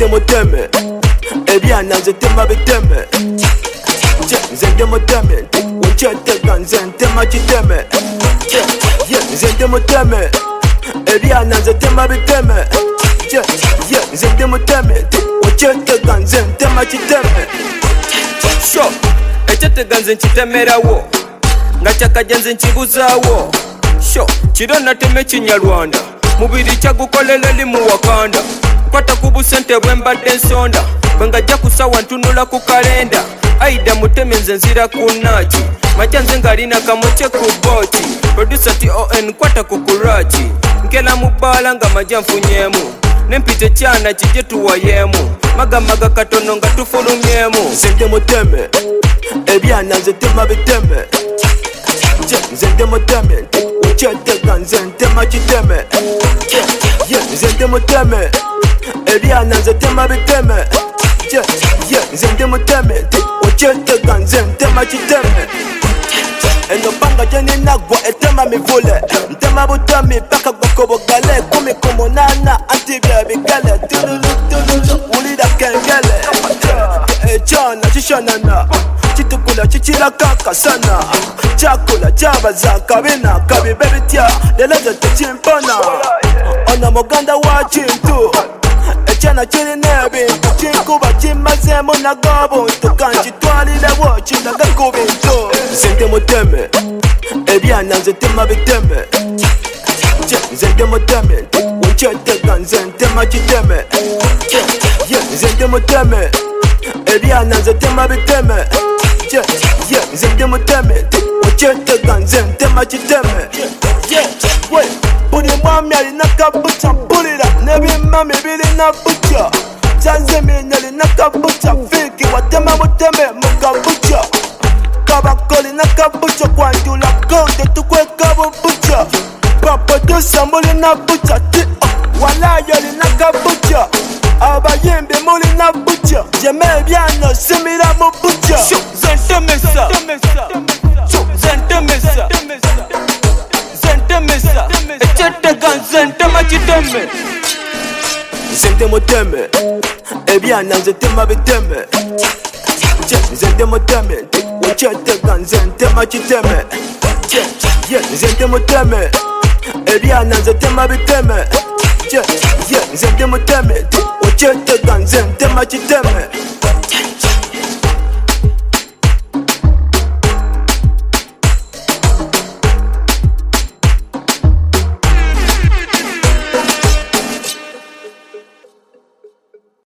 Nze muteme ebyana nze tema biteme nze ndi muteme wekyetega nze ntema kiteme nze ndi muteme ebyana nze tema biteme nze ndi muteme wekyetega nze ntema kiteme sho ekyetega nze nkitemerawo nga kyakajja nze nkibuzaawo sho kiro nateme kinyarwanda mubiri kyagukolera li mu wakanda kwata ku busente bwe mbadde ensonda bwe ngajja kusawa ntunula ku kalenda aida muteme nze nzira ku naki majja nze ngaalina kamuce ku booti producer TON kwata ku kuraki nkela mu bbaala nga majja nfunyemu nempite kyana kijje tuwayemu magamaga katono nga tufulumyemu nze ndi muteme ebyana nze tema biteme nze ndi muteme wekyetega nze ntema kiteme nze ndi muteme ebyana nze tema biteme nze ndi muteme wekyetega nze ntema kiteme eno panga gyeninagwa etema mivule ntema butami paka gwakobogale 18 anti bye bigale wulira kengele ekyana kishanana kitukula kikiraka kasana kyakula kyabaza kabina kabibe bitya lero nze tekimpona ono muganda wa kintu ekyana kirina ebintu kinkuba kimazemu nagobuntu kankitwalirewo kindaga ku bintu nze ndi muteme ebyana nze tema biteme nze ndi muteme wekyetega nze ntema kiteme nze ndi muteme ebyana nze tema biteme nze ndi muteme wekyetega nze ntema kiteme buli mwami alina kabuca mpulira n'ebimami birina buca kyanzimina lina kabuca fiiki watema muteme mu kabuca kabakolina kabuca kwanjulako tetukweka bubuca baprodusa mulina buca walayo lina kabuca abayimbi mulina buca jeme ebyano simira mu buca zentemesa ekyetega nze ntema kiteme nze ndi muteme ebyana nze tema biteme nze ndi muteme wekyetega nze ntema kiteme nze ndi muteme ebyana nze tema biteme nze ndi muteme wekyetega nze ntema kiteme